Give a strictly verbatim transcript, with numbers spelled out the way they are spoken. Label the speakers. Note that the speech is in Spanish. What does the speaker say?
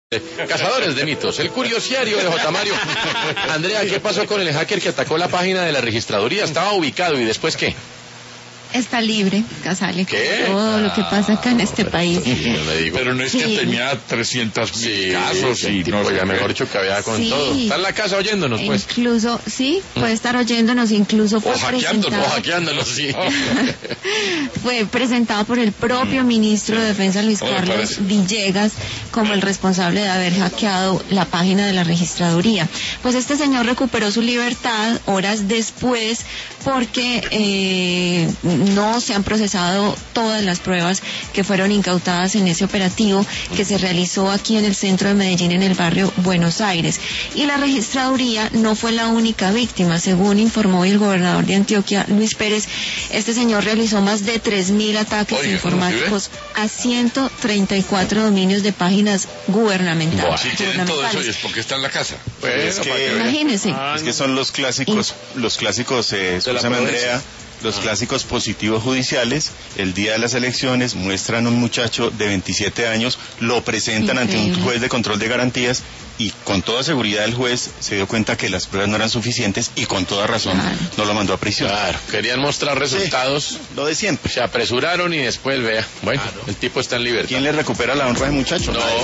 Speaker 1: Cazadores de mitos, el curiosiario de J. Mario. Andrea, ¿qué pasó con el hacker que atacó la página de la registraduría? Estaba ubicado y después ¿qué?
Speaker 2: Está libre, Casale,
Speaker 1: ¿Qué?
Speaker 2: todo lo que pasa acá en este país.
Speaker 3: Pero no es
Speaker 2: Sí.
Speaker 3: que tenía trescientos mil
Speaker 1: Sí,
Speaker 3: casos y
Speaker 1: tipo,
Speaker 3: no sé
Speaker 1: ya
Speaker 3: qué.
Speaker 1: mejor dicho que había con
Speaker 2: Sí.
Speaker 1: todo. Está en la casa oyéndonos, pues.
Speaker 2: Incluso, sí, puede estar oyéndonos, incluso fue
Speaker 1: O hackeándonos,
Speaker 2: presentado,
Speaker 1: o hackeándonos, sí.
Speaker 2: fue presentado por el propio ministro de Defensa, Luis
Speaker 3: Oh, me
Speaker 2: Carlos
Speaker 3: parece.
Speaker 2: Villegas, como el responsable de haber hackeado la página de la registraduría. Pues este señor recuperó su libertad horas después porque eh, no se han procesado todas las pruebas que fueron incautadas en ese operativo que se realizó aquí en el centro de Medellín, en el barrio Buenos Aires. Y la registraduría no fue la única víctima, según informó hoy el gobernador de Antioquia, Luis Pérez. Este señor realizó más de tres mil ataques
Speaker 3: Oiga,
Speaker 2: informáticos a ciento treinta y cuatro dominios de páginas gubernamentales.
Speaker 1: Buah,
Speaker 3: Si tienen todo eso y
Speaker 2: gubernamentales.
Speaker 3: es porque está en la casa.
Speaker 1: Bueno,
Speaker 4: Es que-
Speaker 1: para que vea.
Speaker 2: Imagínense.
Speaker 4: Es que son los clásicos, los clásicos, eh, escúchame,
Speaker 1: Provincia.
Speaker 4: Andrea, los clásicos positivos judiciales. El día de las elecciones muestran un muchacho de veintisiete años, lo presentan ante un
Speaker 2: Increíble.
Speaker 4: juez de control de garantías y con toda seguridad el juez se dio cuenta que las pruebas no eran suficientes y con toda razón
Speaker 2: Claro.
Speaker 4: no lo mandó a prisión.
Speaker 1: Claro, querían mostrar resultados,
Speaker 4: Lo de siempre.
Speaker 1: se apresuraron y después, vea, bueno, el tipo está en libertad.
Speaker 4: ¿Quién le recupera la honra de muchacho?
Speaker 1: No.